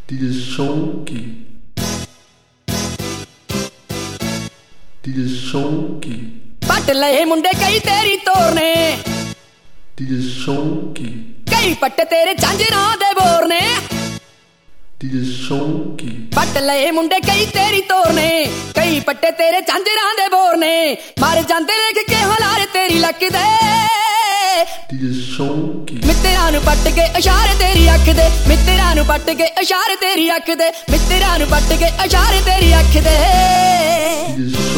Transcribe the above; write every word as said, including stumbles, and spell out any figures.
Die Sonki. Die Sonki. पट लए मुंडे कई तेरी तोरने Die Sonki. कई पट तेरे झांझरां दे बोरने Die Sonki. पट लए मुंडे कई तेरी तोरने कई पट्टे तेरे झांझरां दे बोरने मर जांदे देख के हलार तेरी लक दे Die Sonki. मित्तरां नूं पट के इशारे तेरी अख दे मित्तरां नूं पट के इशारे तेरी अख दे मित्तरां नूं पट के इशारे तेरी अख दे Die